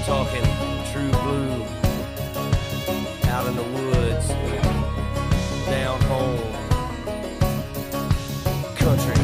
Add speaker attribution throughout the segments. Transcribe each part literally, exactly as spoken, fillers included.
Speaker 1: talking true blue, out in the woods, down home, country.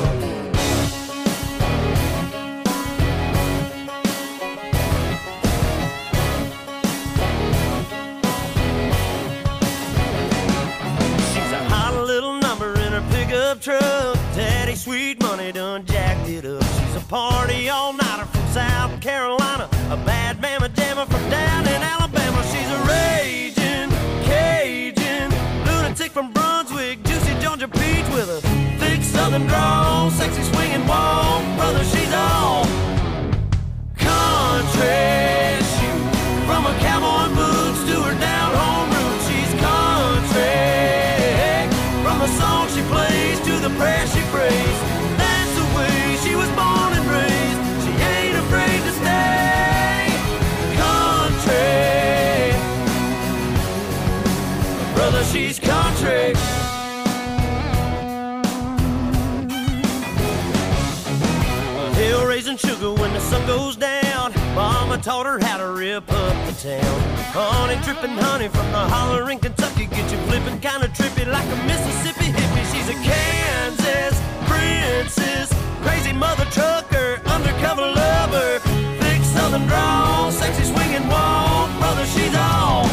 Speaker 1: She's a hot little number in her pickup truck. Daddy sweet money done jacked it up. She's a party all-nighter from South Carolina, a bad mama jammer from down in Alabama. She's a raging Cajun lunatic from Brunswick, juicy Georgia peach with a thick southern drawl, sexy swinging walk. Brother, she's all country. She, from her cowboy boots to her down home roots, she's country. From the song she plays to the prayer she prays, that's the way she was born and raised. She ain't afraid to stay country. Brother, she's country. Hill raising sugar when the sun goes down. Mama taught her how to rip up the town. Honey dripping honey from the holler in Kentucky, get you flipping kinda trippy like a Mississippi hippie. She's a Kansas princess, crazy mother trucker, undercover lover, thick southern drawl, sexy swinging walk. Brother, she's all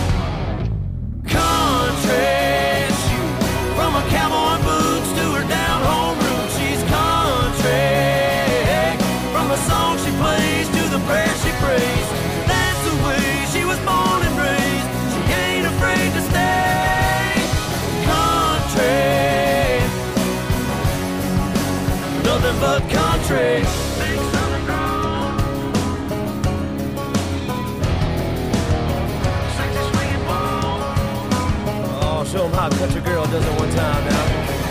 Speaker 1: country. She, from her cowboy boots to her down home roots, she's country. From the song she plays to the prayer she prays, that's the way she was born and raised. She ain't afraid to stay country. Nothing but country. Big southern drawl, sexy swinging ball. Oh, show 'em how a country girl does it one time now.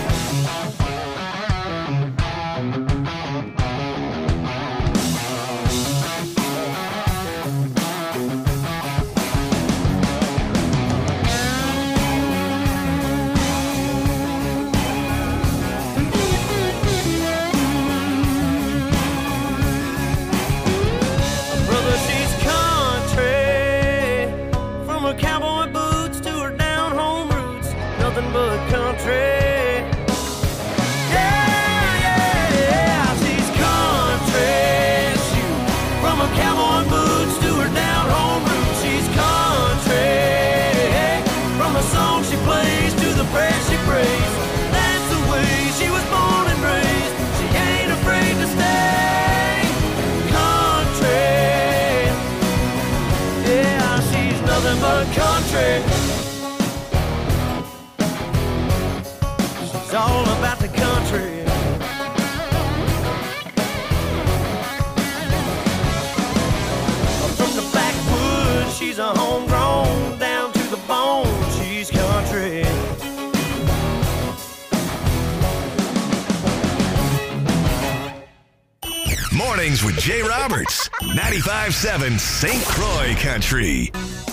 Speaker 1: Brother, she's country. From her cowboy boots to her down home roots, nothing but country. Yeah, yeah, yeah, she's country. She, from her cowboy boots to her down home roots, she's country. From the song she plays to the prayer she prays, that's the way she was born and raised. She ain't afraid to stay country. Yeah, she's nothing but country. She's all about the country. From the backwoods, she's a homegrown, down to the bone, she's country.
Speaker 2: Mornings with Jay Roberts, ninety-five point seven Saint Croix Country.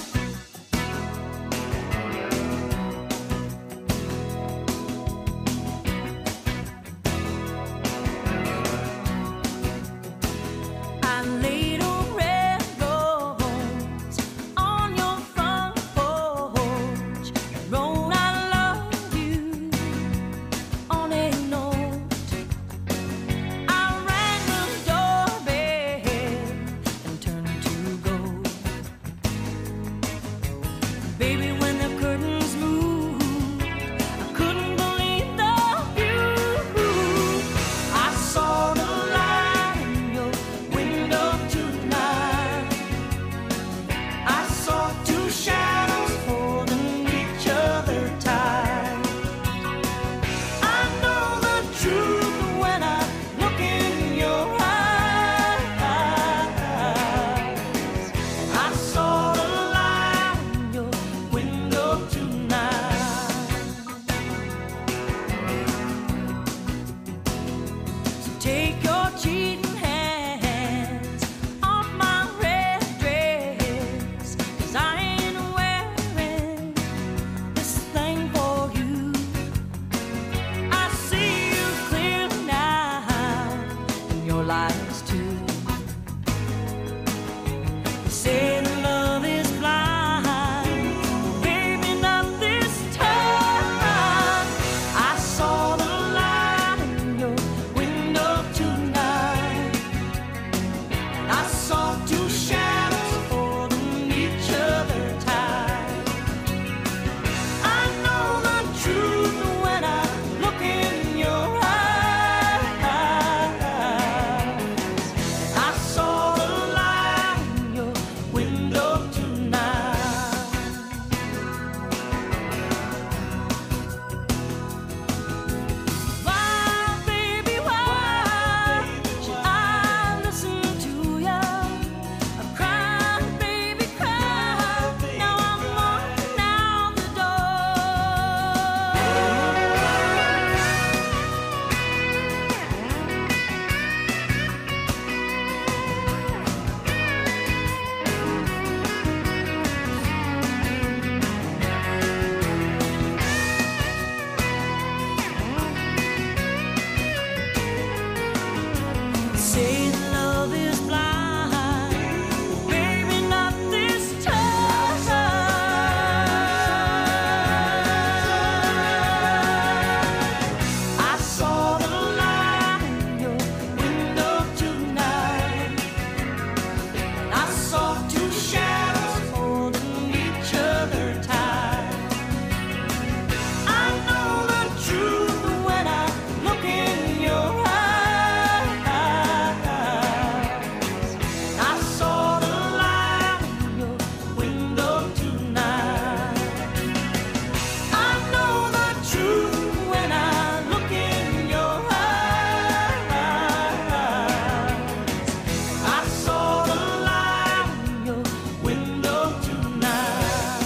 Speaker 3: I laid a red rose on your front porch, wrote I love you on a note. I rang the doorbell and turned to go. Say that love is blind, baby, not this time. I saw the light in your window tonight. I saw two shadows holding each other tight. I know the truth when I look in your eyes. I saw the light in your window tonight. Why, baby, why should I listen to you? I'm crying, baby, cry. Now I'm walking out the door. Say that love is blind, baby, not this time. I saw the light in your window tonight. I saw two shadows holding each other tight. I know the truth when I look in your eyes. I saw the light in your window tonight. I know the truth when I look in your eyes. I saw the light in your window tonight.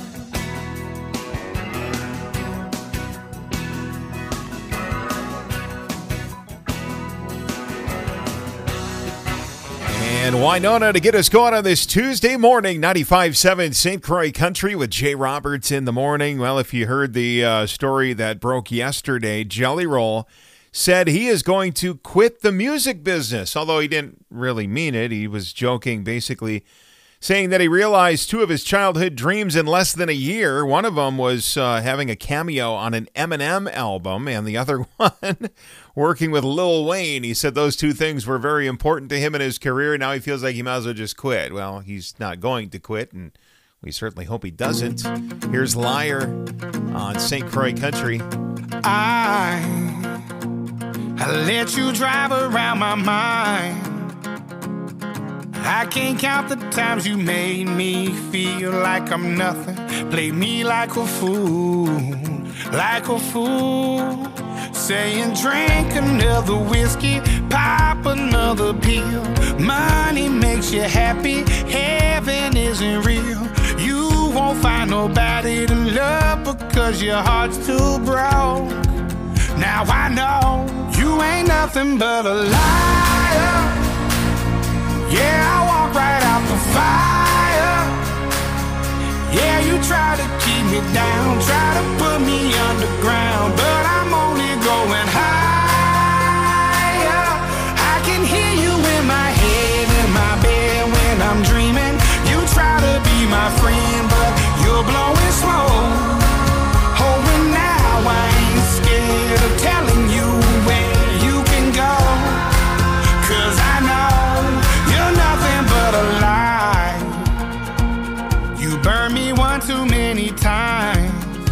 Speaker 4: And Winona to get us going on this Tuesday morning, ninety-five point seven Saint Croix Country with Jay Roberts in the morning. Well, if you heard the uh, story that broke yesterday, Jelly Roll said he is going to quit the music business, although he didn't really mean it. He was joking, basically saying that he realized two of his childhood dreams in less than a year. One of them was uh, having a cameo on an Eminem album, and the other one working with Lil Wayne. He said those two things were very important to him in his career. Now he feels like he might as well just quit. Well, he's not going to quit, and we certainly hope he doesn't. Here's Liar on Saint Croix Country.
Speaker 5: I, I let you drive around my mind. I can't count the times you made me feel like I'm nothing. Played me like a fool, like a fool. Saying drink another whiskey, pop another pill. Money makes you happy, heaven isn't real. You won't find nobody to love because your heart's too broke. Now I know you ain't nothing but a liar. Yeah, I walk right out the fire. Yeah, you try to keep me down, try to put me underground, but I'm only going higher. I can hear you in my head, in my bed when I'm dreaming. You try to be my friend, but you're blowing smoke. Oh, and now I ain't scared of telling you where you can go, 'cause I know you're nothing but a lie. You burned me one too many times,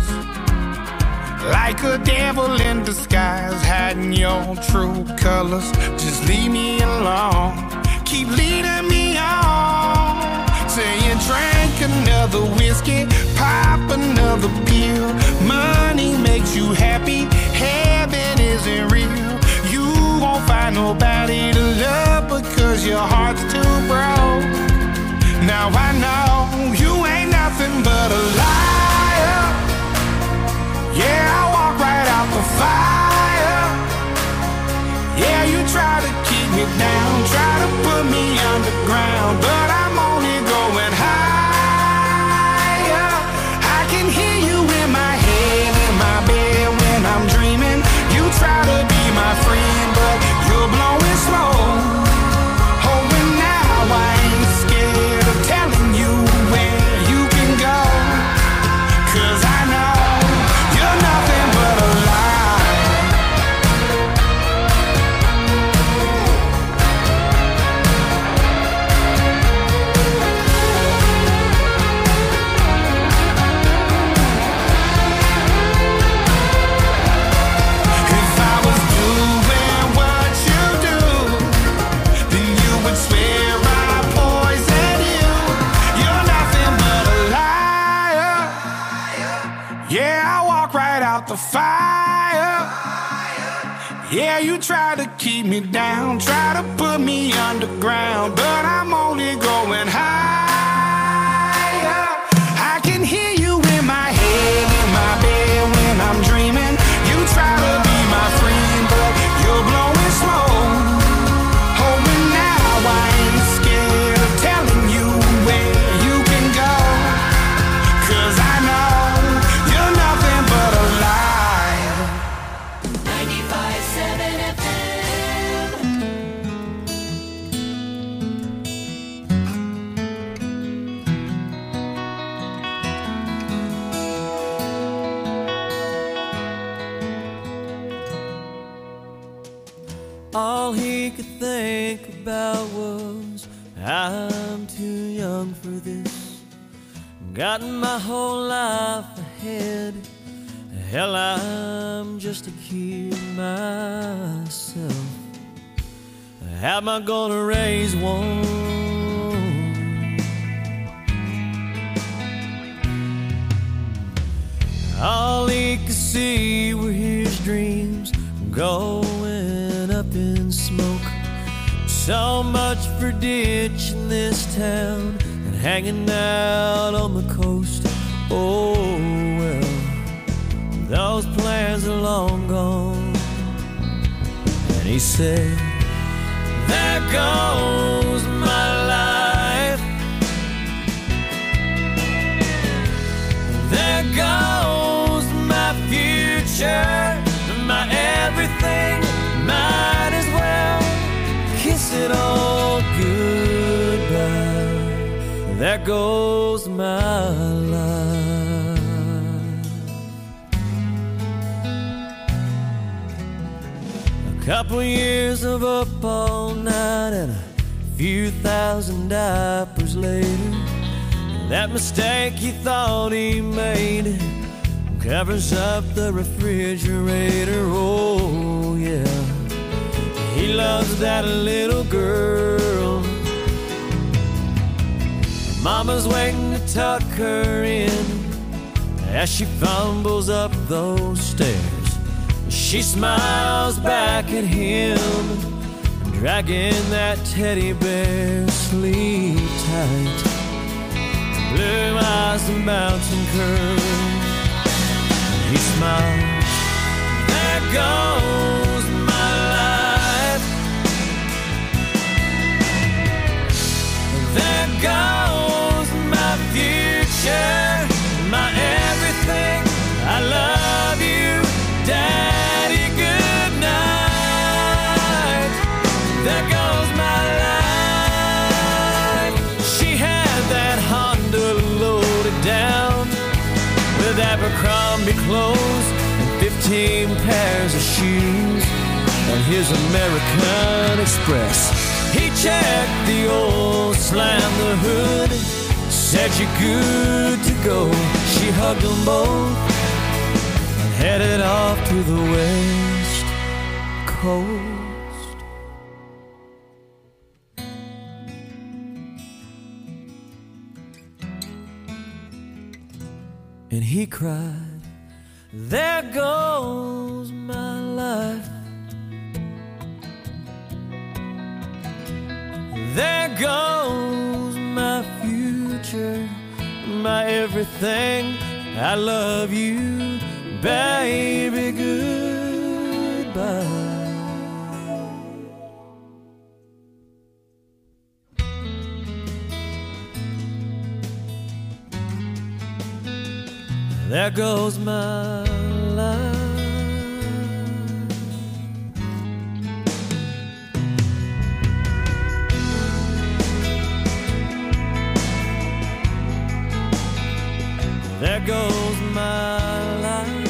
Speaker 5: like a devil in disguise, hiding your true colors. Just leave me alone, keep leading me on. Saying drink another whiskey, pop another pill. Money makes you happy, heaven isn't real. You won't find nobody to love because your heart's too broke. Now I know you ain't nothing but a liar. Yeah, I walk right out the fire. Yeah, you try to keep me down, try to put me underground, but I'm only going higher. I can hear you in my head, in my bed when I'm dreaming. You try to be my friend, but you're blowing smoke. Oh, and now I the fire. Yeah, you try to keep me down, try to put me underground, but I'm only going higher. I can hear you in my head, in my bed when I'm dreaming. You try to be my friend, but you're blowing slow. Hoping now I ain't scared of telling you where you can go. 'Cause I know you're nothing but a lie.
Speaker 3: ninety-five point seven F M.
Speaker 1: All he could think about was, I'm too young for this. Got my whole life ahead. Hell, I'm just a kid myself. How am I gonna raise one? All he could see were his dreams going up in smoke. So much for ditching this town and hanging out on the coast. Oh well, those plans are long gone. And he said, there goes my life. There goes my future, my everything. Might as well kiss it all goodbye. There goes my life. A couple years of up all night and a few thousand diapers later, that mistake he thought he made covers up the refrigerator. Oh yeah, he loves that little girl. Mama's waiting to tuck her in as she fumbles up those stairs. She smiles back at him, dragging that teddy bear. Sleep tight, blue eyes and mountain curls. He smiles, there goes my life. There goes my future, my everything. I love you, Daddy, good night. There goes my life. She had that Honda loaded down with Abercrombie clothes and fifteen pairs of shoes and his American Express. He checked the oil, slammed the hood, said you're good to go. She hugged them both and headed off to the West Coast. And he cried, there goes my life. There goes my future, my everything. I love you, baby, goodbye. There goes my life. There goes my life.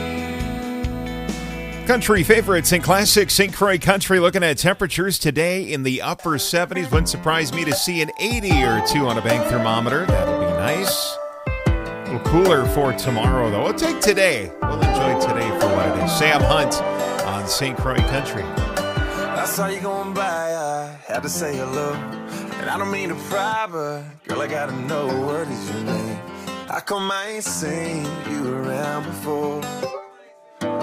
Speaker 4: Country favorites and classic Saint Croix Country. Looking at temperatures today in the upper seventies. Wouldn't surprise me to see an eighty or two on a bank thermometer. That'll be nice. A little cooler for tomorrow, though. We'll take today. We'll enjoy today for what it is. Sam Hunt on Saint Croix Country.
Speaker 6: I saw you going by, I had to say hello. And I don't mean to pry, but girl, I gotta know, what is your name? How come I ain't seen you around before?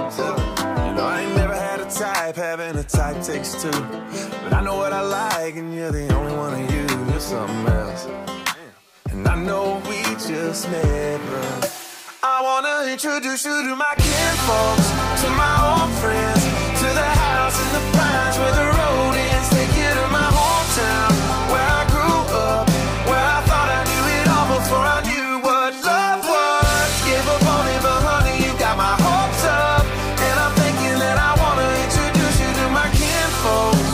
Speaker 6: You know, I ain't never had a type, having a type takes two. But I know what I like, and you're the only one of you. You're something else. And I know we just met, but I wanna introduce you to my kinfolks, to my old friends, to the house in the pines where the road ends. Take you to my hometown, where I grew up, where I thought I knew it all before I knew what love was. Gave up on it, but honey, you got my hopes up. And I'm thinking that I wanna introduce you to my kinfolks.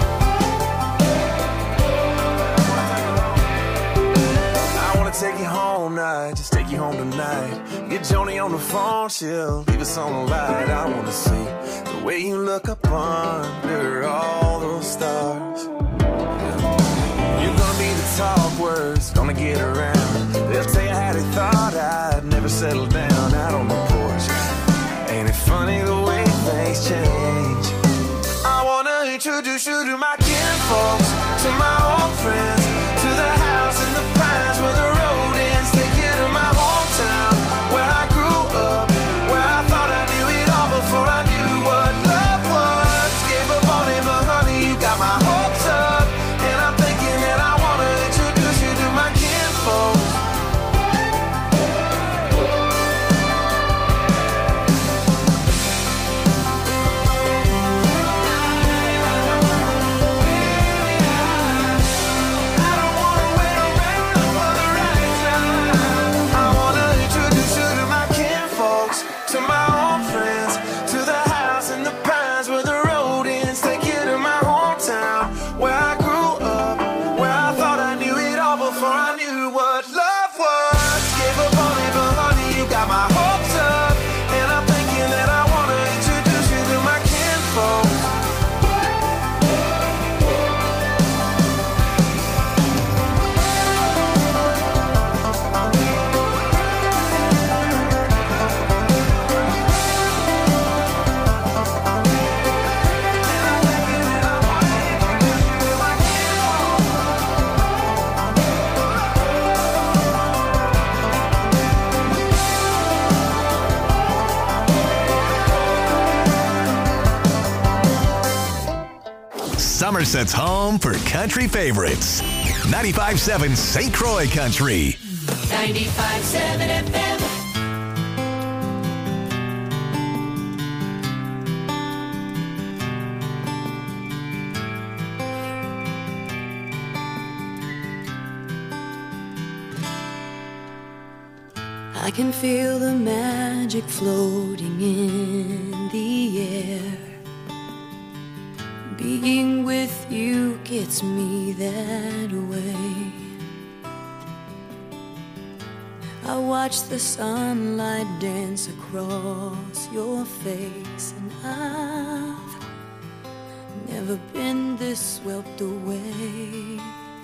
Speaker 6: I wanna take you home night, just take you home tonight. Get Joni on the phone, she'll leave us on the light. I wanna see the way you look up under all those stars. You're gonna be the talk words, gonna get around. They'll tell you how they thought I'd never settle down out on the porch. Ain't it funny the way things change? I wanna introduce you to my kinfolks, to my old friends, to the house in the pines where the road ends. Take you to my hometown, where I grew up, where I thought I knew it all before I knew what love was. Gave up on it, but honey, you got my hopes up. And I'm thinking that I wanna introduce you to my kinfolks. I don't wanna wait around for the right time. I wanna introduce you to my kinfolks, to my old friends, to the house in the pines where the road ends. Take you to my hometown, where I grew up, where I thought I knew it all before I knew what love was. Gave up on it, but honey, you got my hopes up. And I'm thinking that I wanna introduce you to my kinfolks.
Speaker 2: Somerset's home for country favorites. ninety-five seven Saint Croix Country.
Speaker 3: ninety-five seven F M.
Speaker 7: I can feel the magic floating in the air. Being with you gets me that way. I watch the sunlight dance across your face, and I've never been this swept away.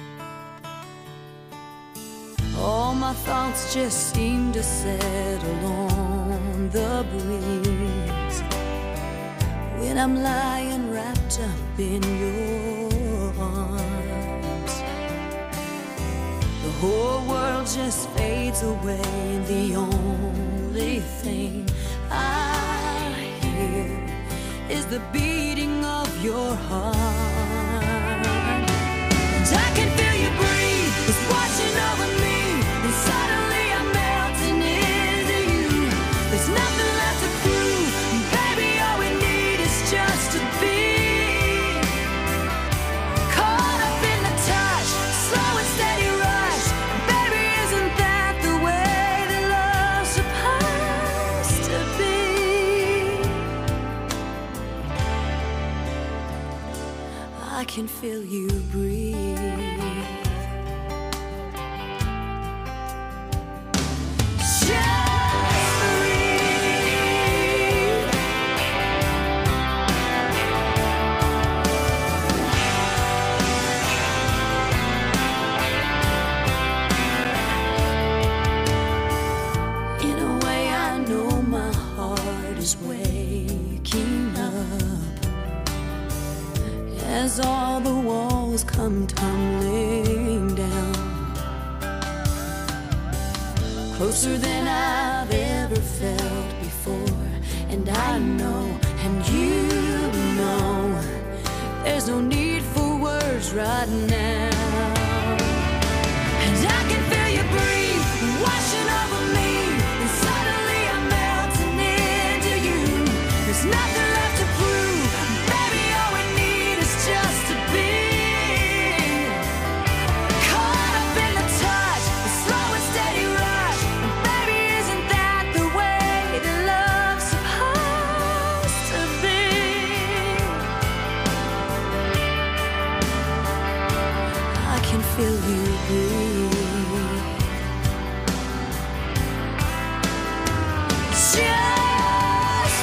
Speaker 7: All my thoughts just seem to settle on the breeze when I'm lying wrapped up in your arms. The whole world just fades away, and the only thing I hear is the beating of your heart. And I can feel you breathe, it's washing over me, and suddenly I'm melting into you. There's nothing left to prove, baby, all we need is just to be caught up in the touch, slow and steady rush. Baby, isn't that the way that love's supposed to be? I can feel you breathe. As all the walls come tumbling down, closer than I've ever felt before, and I know, and you know, there's no need for words right now. And I can feel you breathe, washing over me, and suddenly I'm melting into you. There's nothing left to prove, baby, all we need is just to be caught up in the touch, the slow and steady rush. And baby, isn't that the way that love's supposed to be? I can feel you breathe. Just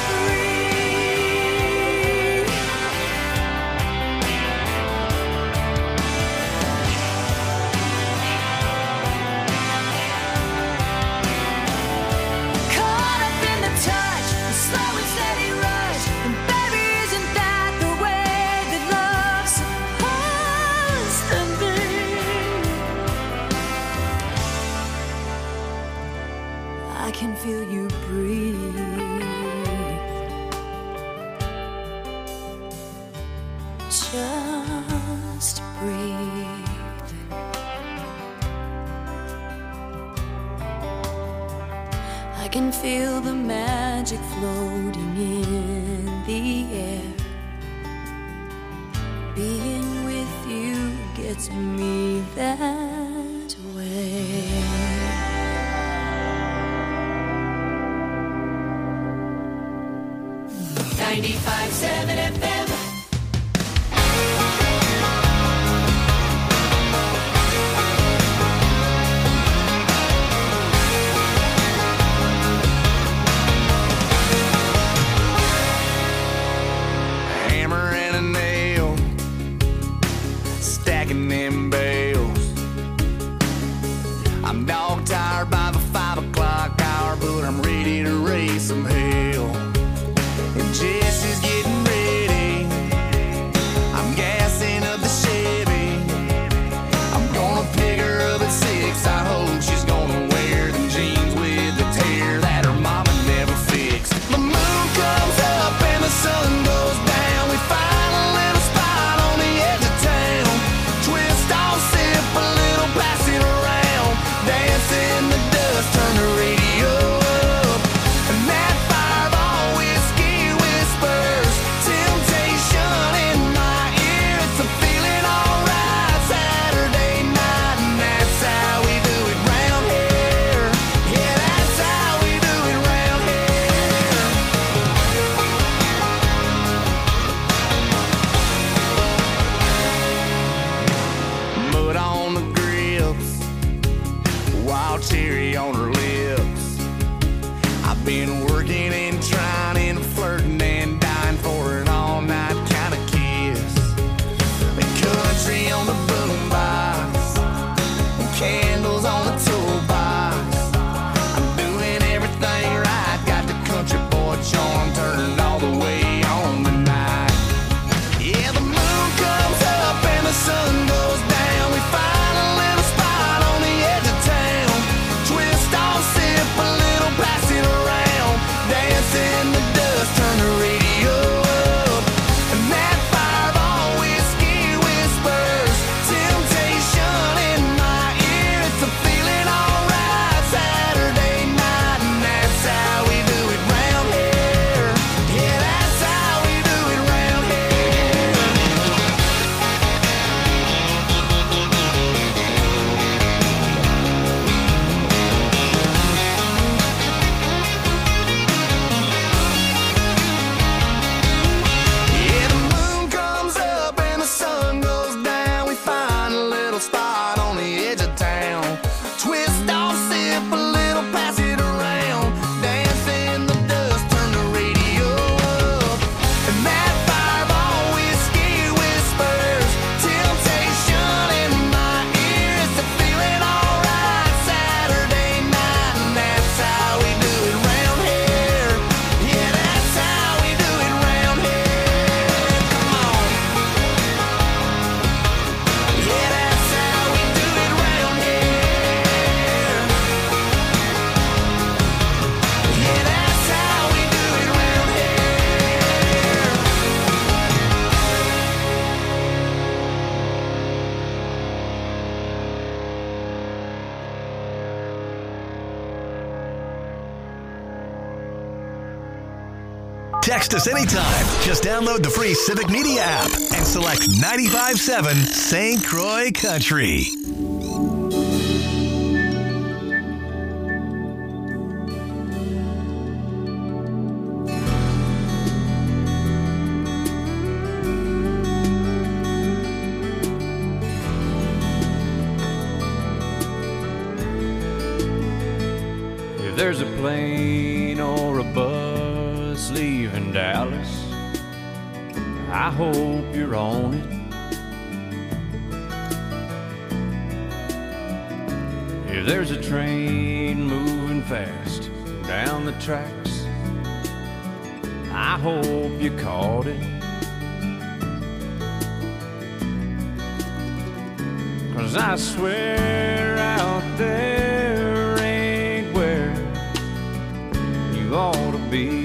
Speaker 7: breathe. Caught up in the touch, the slow and steady rush. And baby, isn't that the way that love's supposed to be? I can feel you breathe. Just breathe. I can feel the magic floating in the air. Being with you gets me that way. ninety-five seven F M.
Speaker 5: Hammer and a nail, stacking them bales. I'm dog tired by the five o'clock hour, but I'm ready to raise some hell. And Jesse's getting ready. I'm gassing up the Chevy. I'm gonna pick her up at six. I hope she's gonna wear them jeans with the tear that her mama never fixed. The moon comes up and the sun goes down. We find a little spot on the edge of town. Twist off, sip a little, pass it around. Dance in the dust, turn the radio up. And that fireball whiskey whispers temptation in my ear. It's a feeling alright Saturday night, and that's how we do it round here. Yeah, that's how we do it round here. Mud on the grips, wild cherry on her lips. I've been working and trying and flirting and dying for an all-night kind of kiss. The country on the boombox, candles on the toolbox. I'm doing everything right, got the country boy charm turned all the way on tonight. Yeah, the moon comes up and the sun goes down. We find a little spot on the edge of town. Twist off, sip a little, pass it around.
Speaker 2: Text us anytime. Just download the free Civic Media app and select ninety-five point seven Saint Croix Country.
Speaker 8: If there's a plane or a bus leaving Dallas, I hope you're on it. If there's a train moving fast down the tracks, I hope you caught it. 'Cause I swear out there ain't where you ought to be.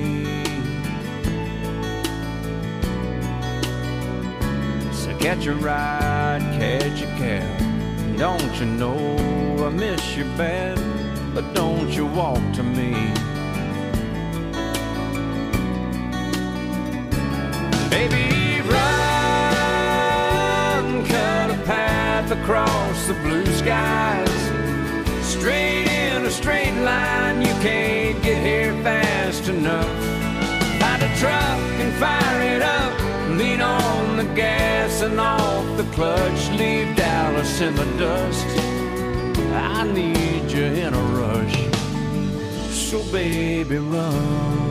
Speaker 8: Catch a ride, catch a cab. Don't you know I miss you bad, but don't you walk to me. Baby, run, cut a path across the blue skies. Straight in a straight line, you can't get here fast enough. Find a truck and fire it up. Lean on the gas and off the clutch. Leave Dallas in the dust. I need you in a rush. So baby, run.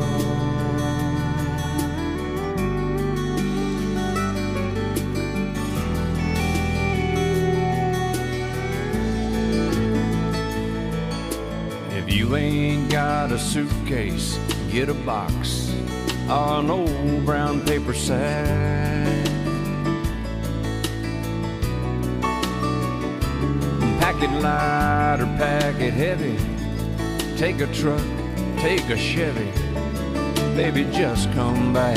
Speaker 8: If you ain't got a suitcase, get a box or an old brown paper sack. Pack it light or pack it heavy. Take a truck, take a Chevy. Baby, just come back.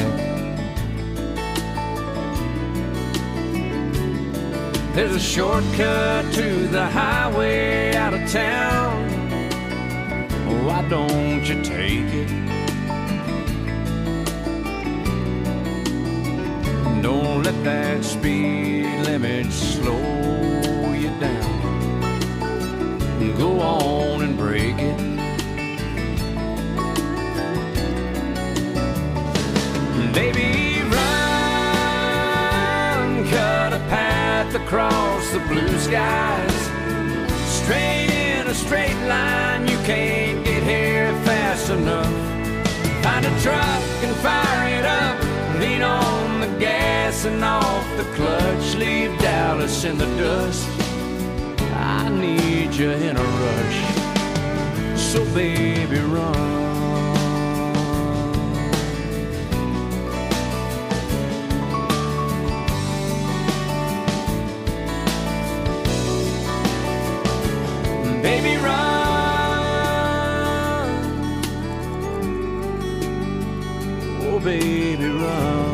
Speaker 8: There's a shortcut to the highway out of town. Why don't you take it? Don't let that speed limit slow you down. Go on and break it. Baby, run, cut a path across the blue skies. Straight in a straight line, you can't get here fast enough. Find a truck and fire it up. Lean on the gas and off the clutch. Leave Dallas in the dust. I need you in a rush. So baby, run. Baby, run. Oh baby, run.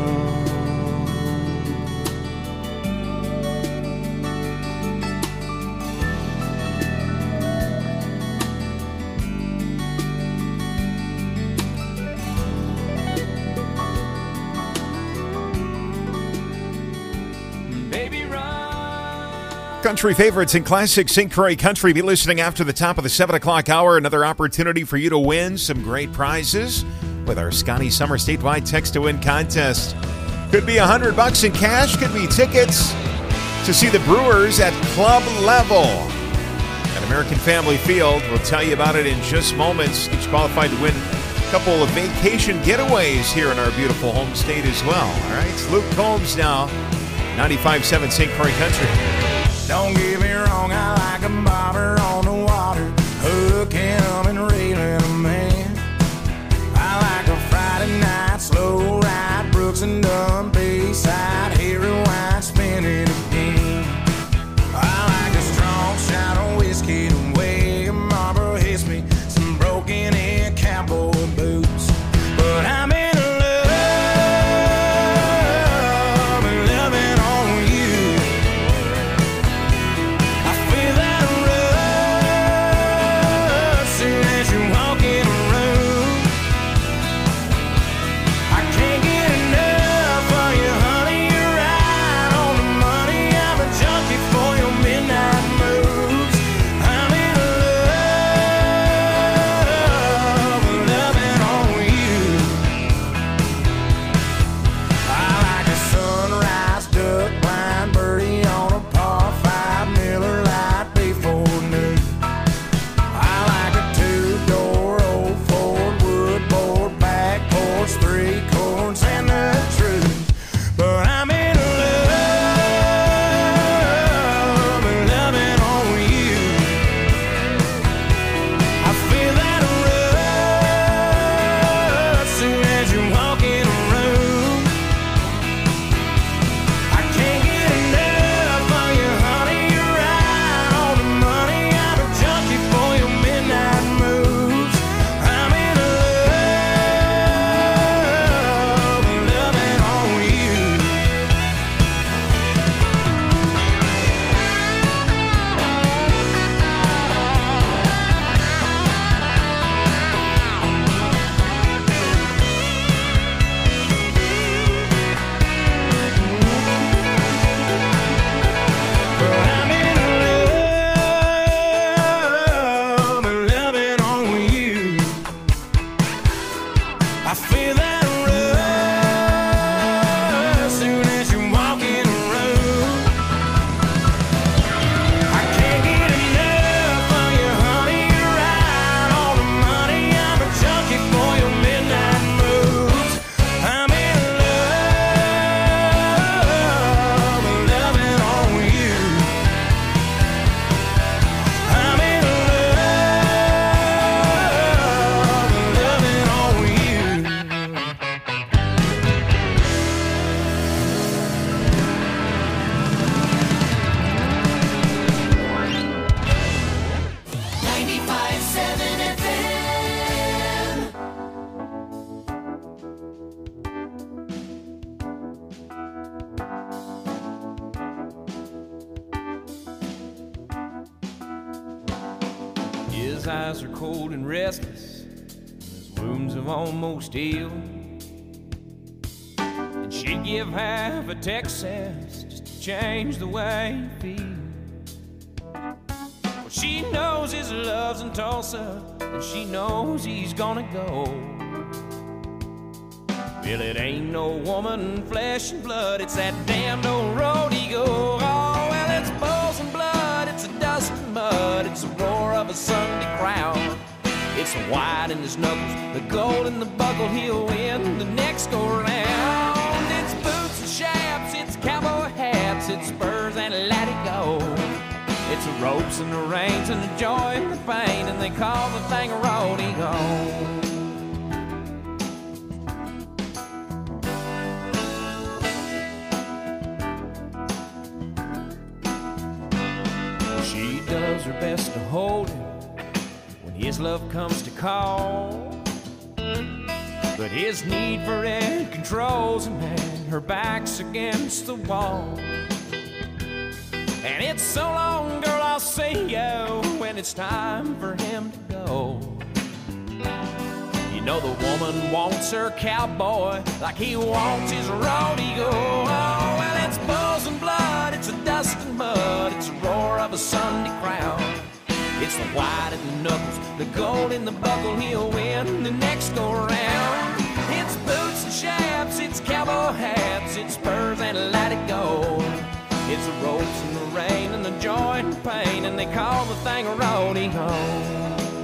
Speaker 4: Country favorites and classic Saint Croix Country. Be listening after the top of the seven o'clock hour. Another opportunity for you to win some great prizes with our Scotty Summer Statewide Text to Win contest. Could be a hundred bucks in cash. Could be tickets to see the Brewers at club level at American Family Field. We'll tell you about it in just moments. Each qualified to win a couple of vacation getaways here in our beautiful home state as well. All right, it's Luke Combs now, ninety-five point seven Saint Croix Country.
Speaker 5: Don't get me wrong, I like a bobber on the water, hooking him and reeling him in. I like a Friday night slow ride, Brooks and Dunn Bayside, Harry Wine spinning again. I like a strong shot of whiskey to weigh a Marlboro hits me, some broken in cowboy boots. But I'm in love and loving on you.
Speaker 8: His eyes are cold and restless, his wounds have almost healed. And she'd give half a Texas just to change the way he feels. Well, she knows his love's in Tulsa, and she knows he's gonna go. Well, it ain't no woman, flesh and blood, it's that damned old road he go. Oh, well, it's bulls and blood, it's a dust and mud, it's the roar of a Sunday crowd. It's the white in his knuckles, the gold in the buckle, he'll win the next go round. It's boots and chaps, it's cowboy hats, it's spurs and let it go. It's the ropes and the reins and the joy and the pain, and they call the thing a rodeo. She does her best to hold him when his love comes to call, but his need for it controls him, and her back's against the wall. And it's so long, girl, I'll see you when it's time for him to go. You know the woman wants her cowboy like he wants his rodeo. Oh, well, it's bulls and blood, it's a dust and mud, it's the roar of a Sunday crowd. It's the white in the knuckles, the gold in the buckle, he'll win the next go round. It's boots and chaps, it's cowboy hats, it's spurs and let it go. It's the ropes and the rain and the joy and the pain, and they call the thing a rodeo.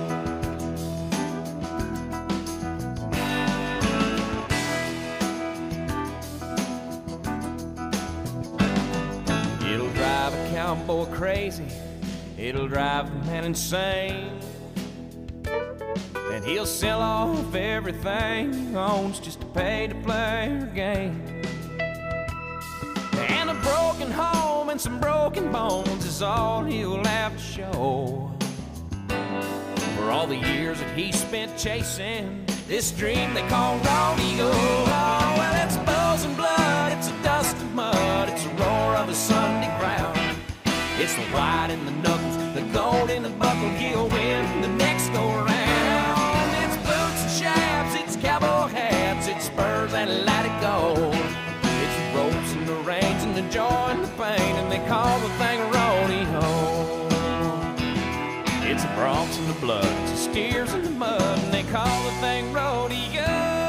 Speaker 8: It'll drive a cowboy crazy, it'll drive the man insane, and he'll sell off everything he owns just to pay to play her game. And a broken home and some broken bones is all he'll have to show for all the years that he spent chasing this dream they call rodeo. Oh, well, it's bulls and blood, it's a dust and mud, it's the roar of a Sunday crowd. It's the white in the knuckles, the gold in the buckle, he'll win the next go round. It's boots and chaps, it's cowboy hats, it's spurs and let it go. It's the ropes and the reins and the joy and the pain, and they call the thing a rodeo. It's the broncs and the blood, it's the steers and the mud, and they call the thing rodeo.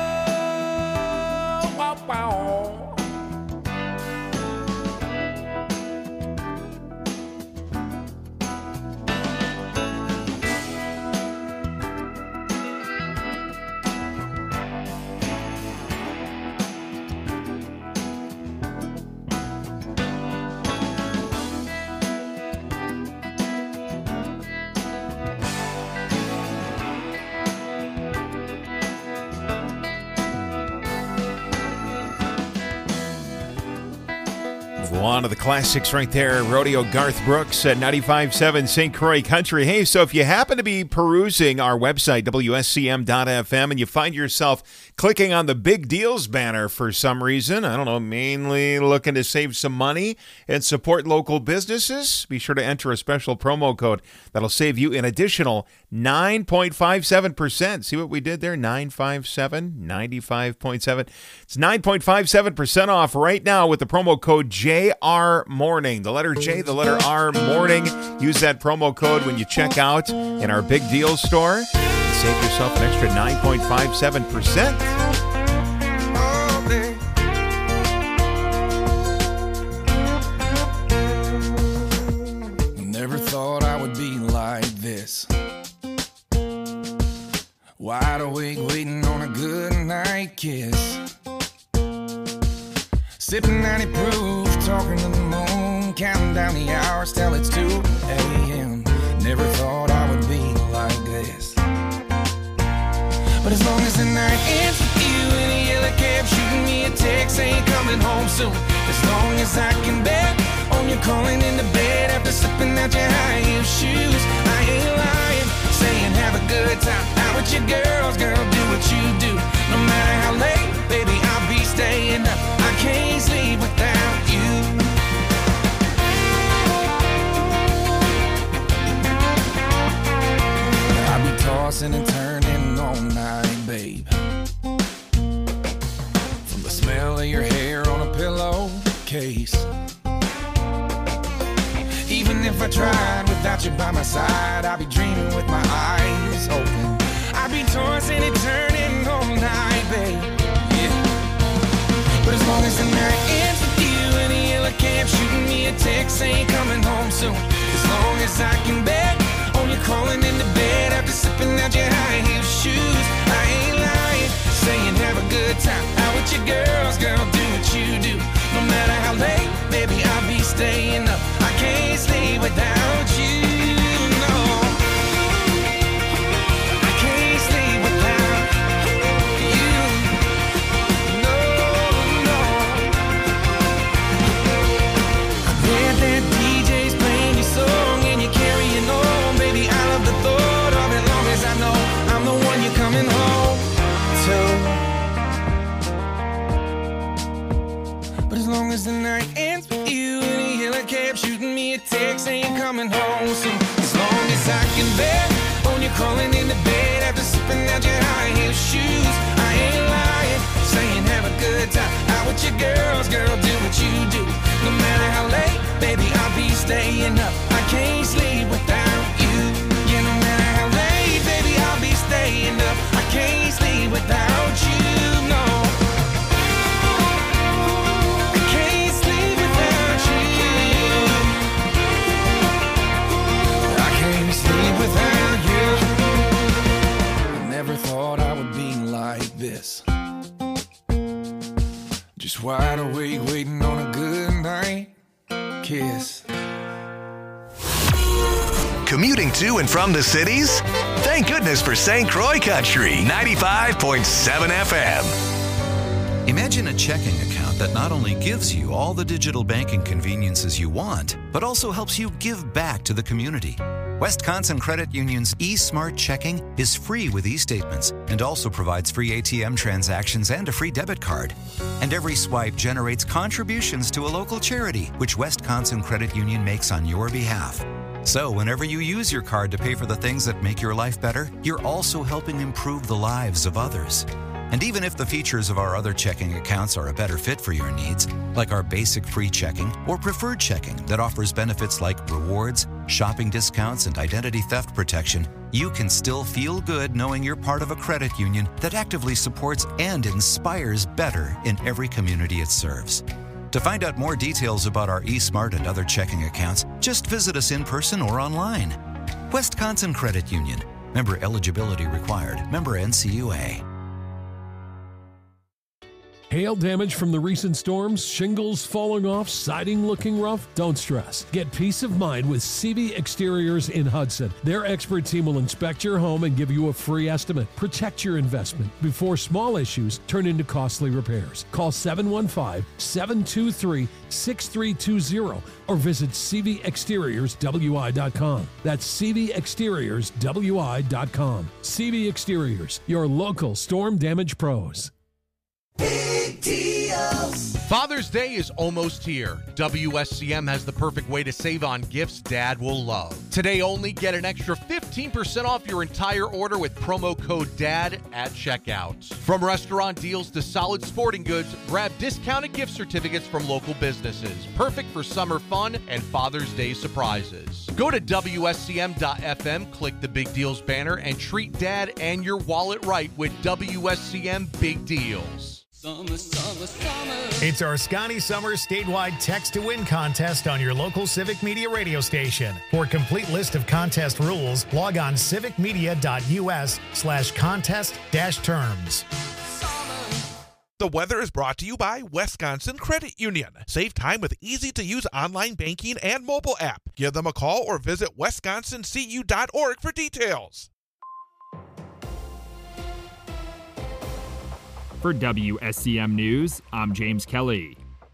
Speaker 8: Wow, wow.
Speaker 4: One of the classics right there, Rodeo, Garth Brooks at ninety-five point seven Saint Croix Country. Hey, so if you happen to be perusing our website, W S C M dot F M, and you find yourself clicking on the Big Deals banner for some reason, I don't know, mainly looking to save some money and support local businesses, be sure to enter a special promo code that'll save you an additional nine point five seven percent. See what we did there? nine five seven, ninety-five point seven. It's nine point five seven percent off right now with the promo code J R Morning. The letter J, the letter R, Morning. Use that promo code when you check out in our Big Deals store and save yourself an extra nine point five seven percent.
Speaker 5: Never thought I would be like this. Wide awake, waiting on a good night kiss. Sipping ninety proof, talking to the moon, counting down the hours till it's two a.m. Never thought I would be like this. But as long as the night ends with you in a yellow cab, shooting me a text saying coming home soon. As long as I can bet on you calling into bed after slipping out your high heel shoes. I ain't lying, saying have a good time out with your girls, girl, do what you do. No matter how late, baby, I'll be staying up. I can't sleep without you. tossing and turning all night, babe. From the smell of your hair on a pillowcase. Even if I tried without you by my side, I'd be dreaming with my eyes open. I'd be tossing and turning all night, babe. Yeah. But as long as the night ends with you in a yellow cab, shooting me a text saying coming home soon. As long as I can bet on you crawling into bed after sipping out your high heel shoes. I ain't lying, saying have a good time out with your girls, girl, do what you do. No matter how late, baby, I'll be staying up. I can't sleep without you, no. I can't sleep without you, no, no. I bet that D J's playing your song and you're carrying on, baby. I love the thought of it, long as I know I'm the one you're coming home to. But as long as the night ends with you in a yellow cab, shooting me a text saying coming home soon. As long as I can bet on you crawling into bed after sipping out your high heel shoes. I ain't lying, saying have a good time out with your girls, girl, do what you do. No matter how late, baby, I'll be staying up. I can't sleep without you. Yeah, no matter how late, baby, I'll be staying up. I can't sleep without you, no. I can't sleep without you. I can't sleep without you. I never thought I would be like this. Just wide awake, waiting on a good night kiss.
Speaker 2: Commuting to and from the cities? Thank goodness for Saint Croix Country, ninety-five point seven F M.
Speaker 9: Imagine a checking account that not only gives you all the digital banking conveniences you want, but also helps you give back to the community. Wisconsin Credit Union's eSmart Checking is free with e-statements and also provides free A T M transactions and a free debit card. And every swipe generates contributions to a local charity, which Wisconsin Credit Union makes on your behalf. So whenever you use your card to pay for the things that make your life better, you're also helping improve the lives of others. And even if the features of our other checking accounts are a better fit for your needs, like our basic free checking or preferred checking that offers benefits like rewards, shopping discounts, and identity theft protection, you can still feel good knowing you're part of a credit union that actively supports and inspires better in every community it serves. To find out more details about our eSmart and other checking accounts, just visit us in person or online. Wisconsin Credit Union. Member eligibility required. Member N C U A.
Speaker 10: Hail damage from the recent storms, shingles falling off, siding looking rough? Don't stress. Get peace of mind with C V Exteriors in Hudson. Their expert team will inspect your home and give you a free estimate. Protect your investment before small issues turn into costly repairs. Call seven one five, seven two three, six three two zero or visit C V Exteriors W I dot com. That's C V Exteriors W I dot com. C V Exteriors, your local storm damage pros.
Speaker 11: Big deals. Father's Day is almost here. W S C M has the perfect way to save on gifts Dad will love. Today only, get an extra fifteen percent off your entire order with promo code DAD at checkout. From restaurant deals to solid sporting goods, grab discounted gift certificates from local businesses. Perfect for summer fun and Father's Day surprises. Go to W S C M dot F M, click the Big Deals banner, and treat Dad and your wallet right with W S C M Big Deals.
Speaker 12: Summer, summer, summer.
Speaker 13: It's our Scotty Summer statewide text to win contest on your local Civic Media radio station. For a complete list of contest rules, log on civicmedia.us slash contest dash terms.
Speaker 14: The weather is brought to you by Wisconsin Credit Union. Save time with easy-to-use online banking and mobile app. Give them a call or visit wisconsin c u dot org for details.
Speaker 15: For W S C M News, I'm James Kelly.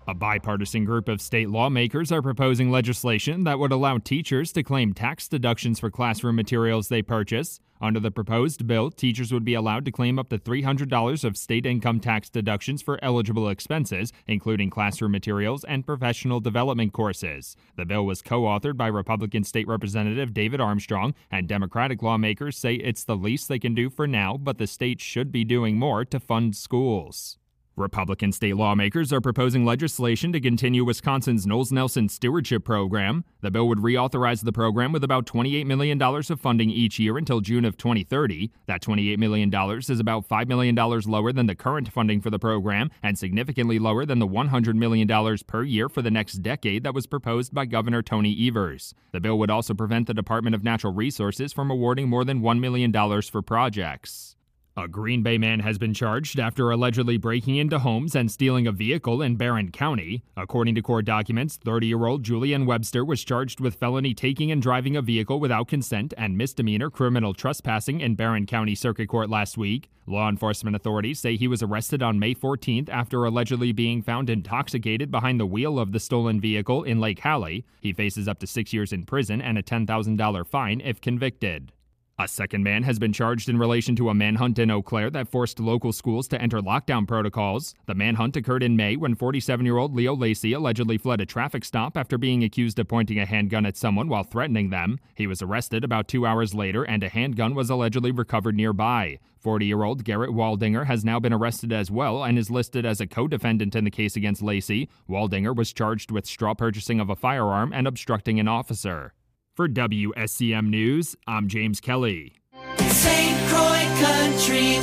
Speaker 15: A bipartisan group of state lawmakers are proposing legislation that would allow teachers to claim tax deductions for classroom materials they purchase. Under the proposed bill, teachers would be allowed to claim up to three hundred dollars of state income tax deductions for eligible expenses, including classroom materials and professional development courses. The bill was co-authored by Republican State Representative David Armstrong, and Democratic lawmakers say it's the least they can do for now, but the state should be doing more to fund schools. Republican state lawmakers are proposing legislation to continue Wisconsin's Knowles Nelson Stewardship Program. The bill would reauthorize the program with about twenty-eight million dollars of funding each year until June of twenty thirty. That twenty-eight million dollars is about five million dollars lower than the current funding for the program and significantly lower than the one hundred million dollars per year for the next decade that was proposed by Governor Tony Evers. The bill would also prevent the Department of Natural Resources from awarding more than one million dollars for projects. A Green Bay man has been charged after allegedly breaking into homes and stealing a vehicle in Barron County. According to court documents, thirty-year-old Julian Webster was charged with felony taking and driving a vehicle without consent and misdemeanor criminal trespassing in Barron County Circuit Court last week. Law enforcement authorities say he was arrested on May fourteenth after allegedly being found intoxicated behind the wheel of the stolen vehicle in Lake Hallie. He faces up to six years in prison and a ten thousand dollars fine if convicted. A second man has been charged in relation to a manhunt in Eau Claire that forced local schools to enter lockdown protocols. The manhunt occurred in May when forty-seven-year-old Leo Lacey allegedly fled a traffic stop after being accused of pointing a handgun at someone while threatening them. He was arrested about two hours later, and a handgun was allegedly recovered nearby. forty-year-old Garrett Waldinger has now been arrested as well and is listed as a co-defendant in the case against Lacey. Waldinger was charged with straw purchasing of a firearm and obstructing an officer. For W S C M News, I'm James Kelly.
Speaker 3: Saint Croix Country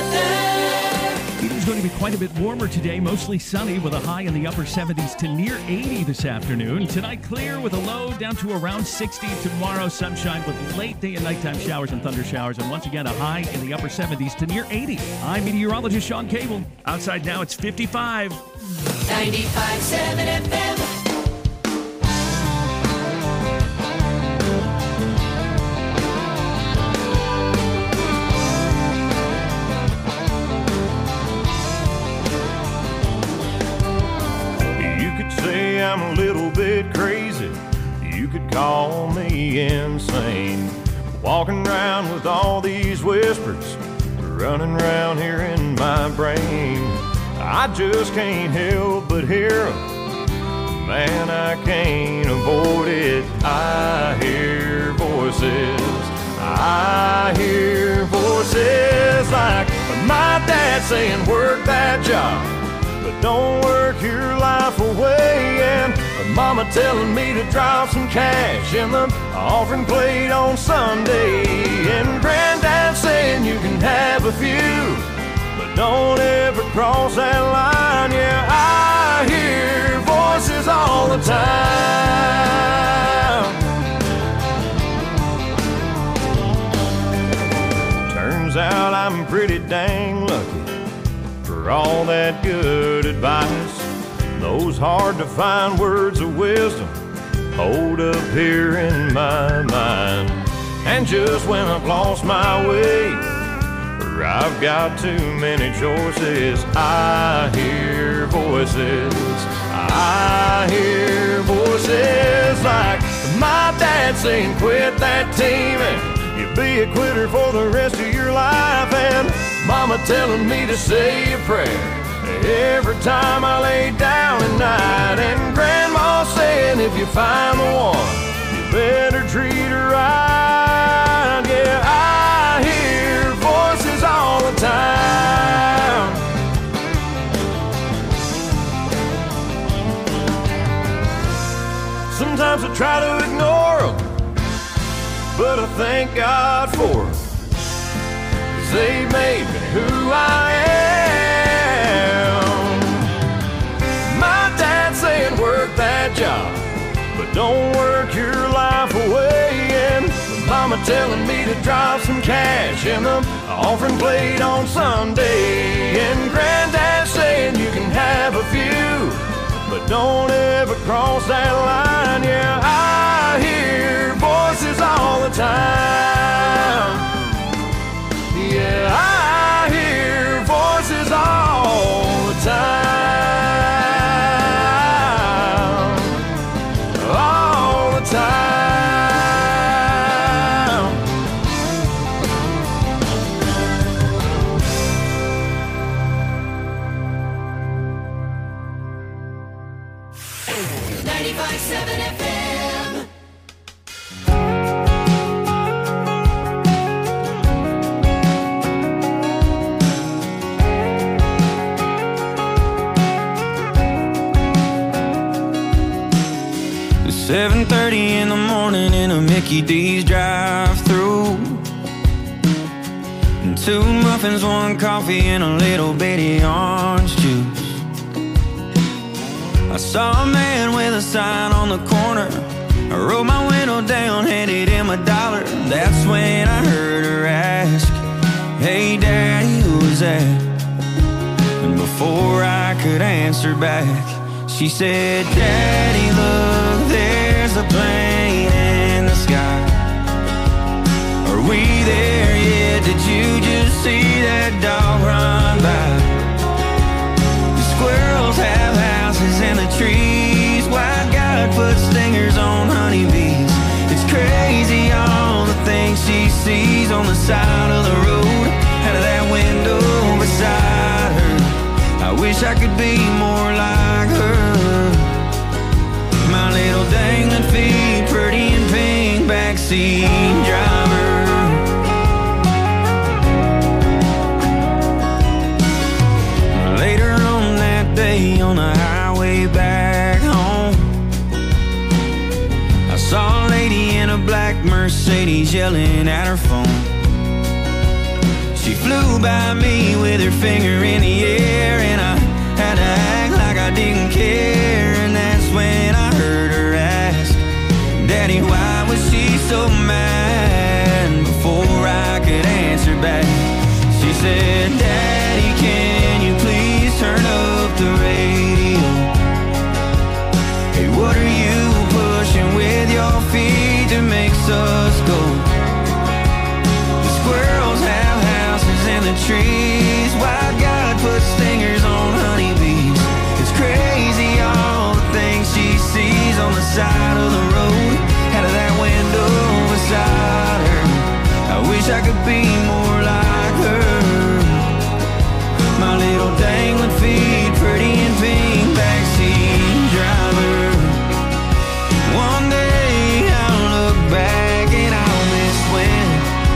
Speaker 3: weather.
Speaker 16: It is going to be quite a bit warmer today, mostly sunny with a high in the upper seventies to near eighty this afternoon. Tonight, clear with a low down to around sixty. Tomorrow, sunshine with late day and nighttime showers and thunder showers. And once again, a high in the upper seventies to near eighty. I'm meteorologist Sean Cable. Outside now, it's fifty-five.
Speaker 3: ninety-five point seven F M.
Speaker 1: I'm a little bit crazy, you could call me insane. Walking around with all these whispers running around here in my brain. I just can't help but hear them, man, I can't avoid it. I hear voices, I hear voices like my dad saying work that job, but don't work your life away. And mama telling me to drop some cash in the offering plate on Sunday. And granddad saying you can have a few, but don't ever cross that line. Yeah, I hear voices all the time. Turns out I'm pretty dang lucky for all that good advice. Those hard to find words of wisdom hold up here in my mind. And just when I've lost my way, or I've got too many choices, I hear voices, I hear voices like my dad saying quit that team and you'll be a quitter for the rest of your life. And mama telling me to say a prayer every time I lay down at night. And grandma saying if you find the one, you better treat her right. Yeah, I hear voices all the time. Sometimes I try to ignore them, but I thank God for them, 'cause they made me who I am. My dad saying work that job, but don't work your life away. And mama telling me to drop some cash in the offering plate on Sunday. And granddad saying you can have a few, but don't ever cross that line. Yeah, I hear voices all the time. Yeah, I hear voices all the time.
Speaker 17: Mickey D's drive-thru. Two muffins, one coffee, and a little bitty orange juice. I saw a man with a sign on the corner. I rolled my window down, handed him a dollar. That's when I heard her ask, "Hey Daddy, who was that?" And before I could answer back, she said, "Daddy, look, there's a plane in the sky. Are we there yet? Did you just see that dog run by? The squirrels have houses in the trees. Why God put stingers on honeybees? It's crazy all the things she sees on the side of the road, out of that window beside her. I wish I could be more like her. My little dangling feet, pretty and pink, backseat driver." Later on that day on the highway back home, I saw a lady in a black Mercedes yelling at her phone. She flew by me with her finger in the air, and I had to act like I didn't care. And that's when I heard her ask, "Daddy, why was she so mad?" Before I could answer back, she said, "Daddy, can you please turn up the radio? Hey, what are you pushing with your feet that makes us go? The squirrels have houses in the trees. Why God put stingers on honeybees? It's crazy all the things she sees on the side of the road, out of that window beside her. I wish I could be more like her. My little dangling feet, pretty and pink, backseat driver. One day I'll look back and I'll miss when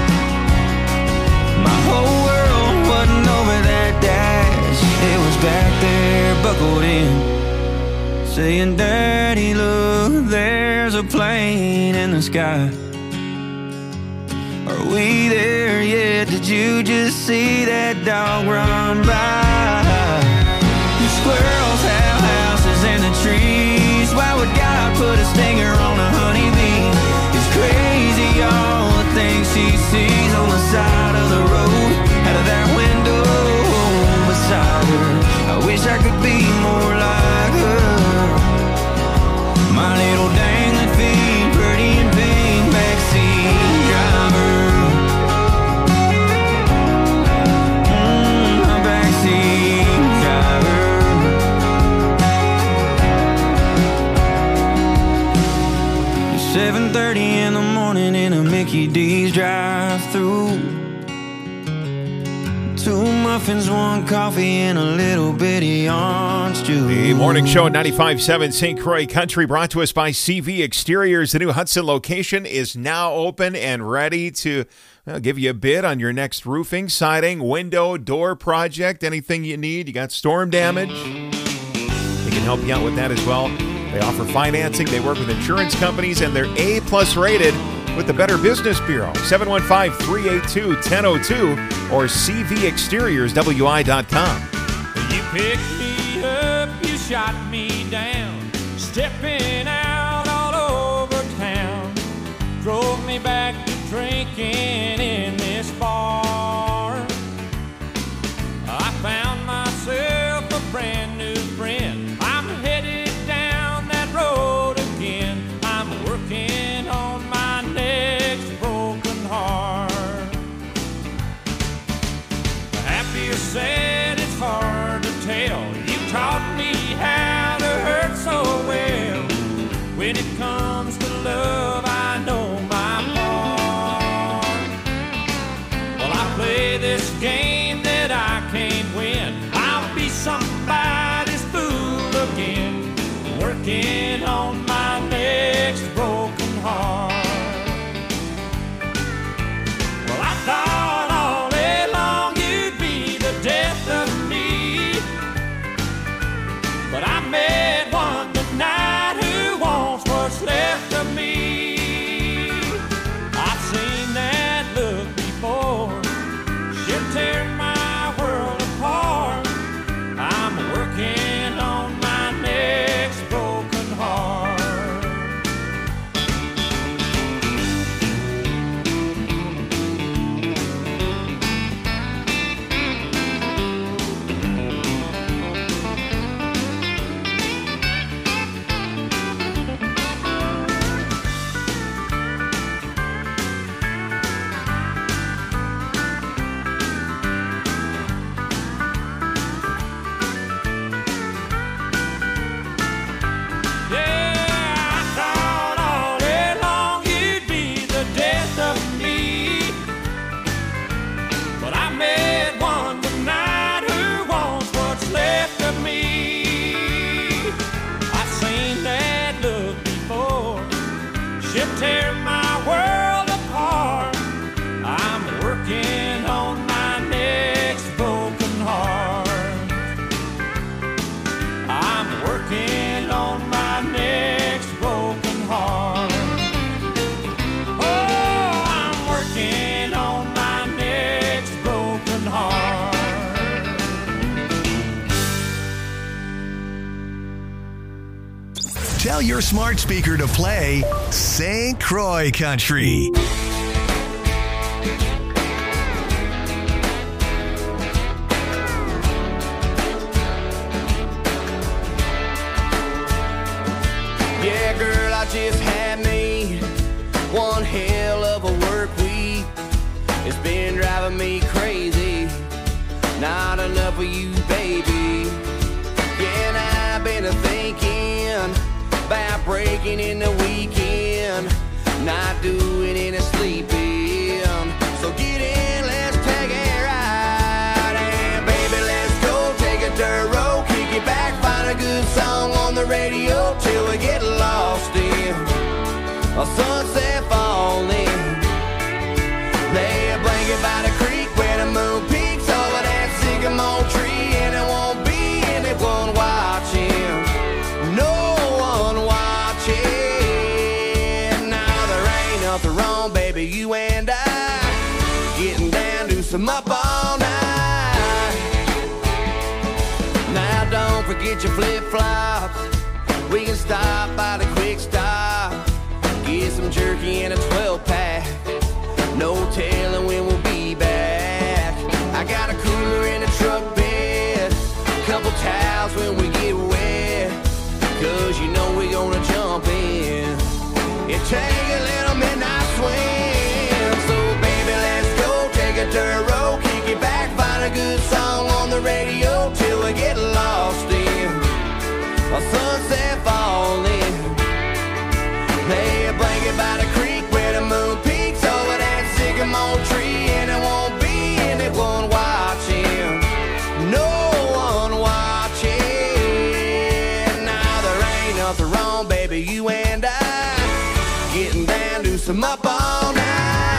Speaker 17: my whole world wasn't over that dash. It was back there buckled in, saying, "Daddy, look, there's a plane in the sky. Are we there yet? Did you just see that dog run by? The squirrels have houses in the trees. Why would God put a stinger on a honeybee? It's crazy all the things she sees on the side of the road, out of that window beside her. I wish I could be more like her. My little dangling feet, pretty and pink, backseat driver." seven thirty in the morning in a Mickey D's drive-thru. Two muffins, one coffee, and a little bitty orange juice.
Speaker 4: The morning show at ninety-five point seven Saint Croix Country, brought to us by C V Exteriors. The new Hudson location is now open and ready to well, give you a bid on your next roofing, siding, window, door project, anything you need. You got storm damage, they can help you out with that as well. They offer financing, they work with insurance companies, and they're A-plus rated with the Better Business Bureau. seven one five, three eight two, one zero zero two or C V Exteriors W I dot com.
Speaker 8: You picked me up, you shot me down, stepping out all over town, drove me back to drinking in this bar. I found myself a brand new friend. I'm headed down that road again. I'm working on my next broken heart. Happy or sad, it's hard to tell. You taught me how to hurt so well. When it comes to love, I know my part. Well, I play this game that I can't win. I'll be somebody's fool again, working on my next broken heart. Well, I thought all day long you'd be the death of me, but I met one tonight who wants what's left of me.
Speaker 2: Tell your smart speaker to play Saint Croix Country.
Speaker 18: Yeah, girl, I just had me one hell of a work week. It's been driving me crazy. Not enough of you, baby. Yeah, and I've been thinking about breaking in the weekend, not doing any sleeping. So get in, let's take a ride. And baby, let's go take a dirt road, kick it back, find a good song on the radio till we get lost in a sunset falling. Lay a blanket by the creek where the moon peaks over that sycamore tree, and it won't be anyone watching, no one watching. Now there ain't nothing wrong, baby, you and I getting down to some up all night. Now don't forget your flip-flops. We can stop by the quick stop, get some jerky and a twelve pack. No telling when we'll be back. I got a cooler in the truck bed, couple towels when we get wet, cause you know we're gonna jump in and take a little midnight swim. So baby, let's go take a dirt road, kick it back, find a good song on the radio till we get lost in a sunset falling. Lay a blanket by the creek where the moon peaks over that sycamore tree, and it won't be anyone watching, no one watching. Now there ain't nothing wrong, baby, you and I getting down to some up all night.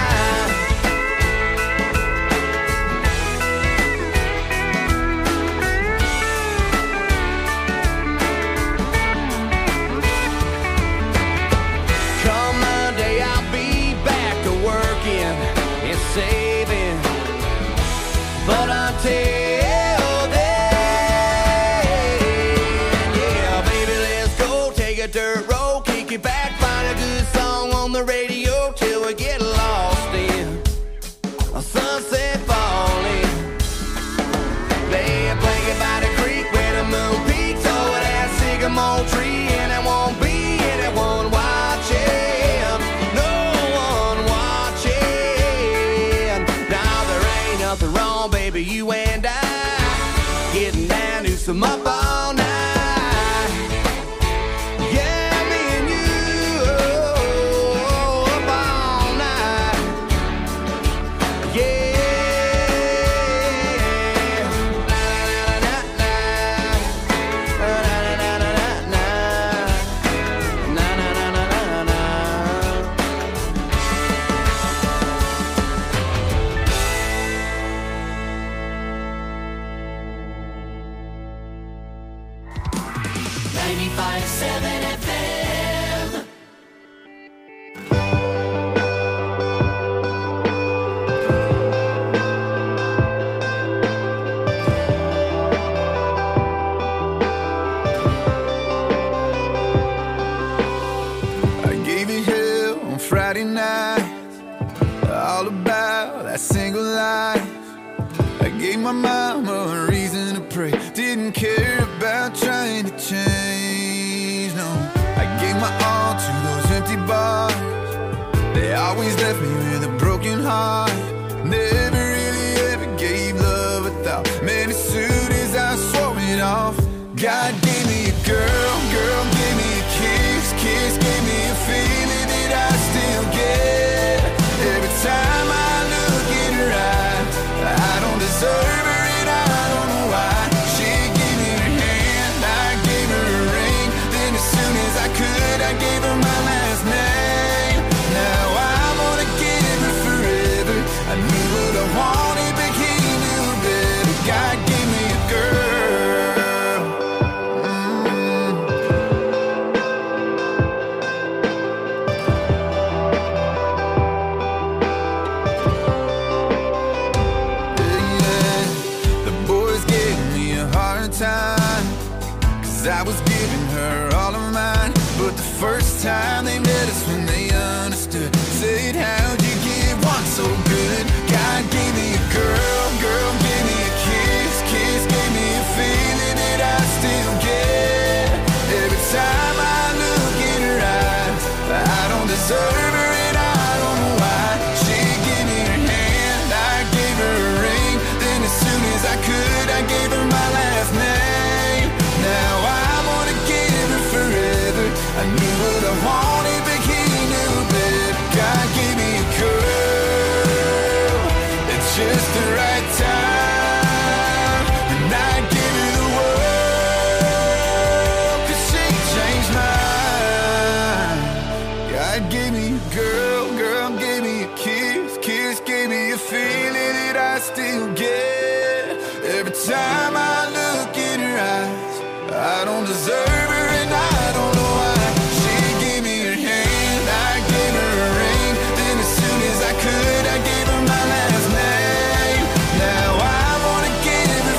Speaker 18: Saving, but until then, yeah, baby, let's go take a dirt road, kick it back, find a good song on the radio till we get lost in a sunset falling. Lay a blanket by the creek where the moon peaks over that sycamore tree, and it won't be anyone watching. Nothing wrong, baby, you and I getting down to some up all night. Yeah, me and you, oh, up all night. Yeah. Na, na, na, na, na, na, na, na, na, na, na, na, na.
Speaker 3: ninety-five seven F M.
Speaker 19: I gave you hell on Friday night, all about that single life. I gave my mama a reason to pray, didn't care about trying to change, no. I gave my all to those empty bars, they always left me with a broken heart. Never really ever gave love a thought, man, as soon as I swore it off. God gave me a girl, girl gave me a kiss, kiss gave me a feeling that I still get. Every time I look in her eyes, I don't deserve her and I don't know why. She gave me her hand, I gave her a ring, then as soon as I could I gave her my last name. Now I'm gonna give her forever, I knew what I wanted but he knew better. God gave me a girl. Time, cause I was giving her all of mine, but But the first time they met us when they understood, said, how'd you get one so good? God gave me a girl, girl gave me a kiss, kiss gave me a feeling that I still get. Every time I look in her eyes, I don't deserve her and I don't know why. She gave me her hand, I gave her a ring, then as soon as I could, I gave her my last name. Now I wanna give her forever. I knew what I wanted, but he knew better. God gave me a girl at just the right time, and I give her the world, 'cause she changed mine. God gave me a girl, girl gave me a kiss, kiss gave me a feeling that I still get. Every time I look in her eyes, I don't deserve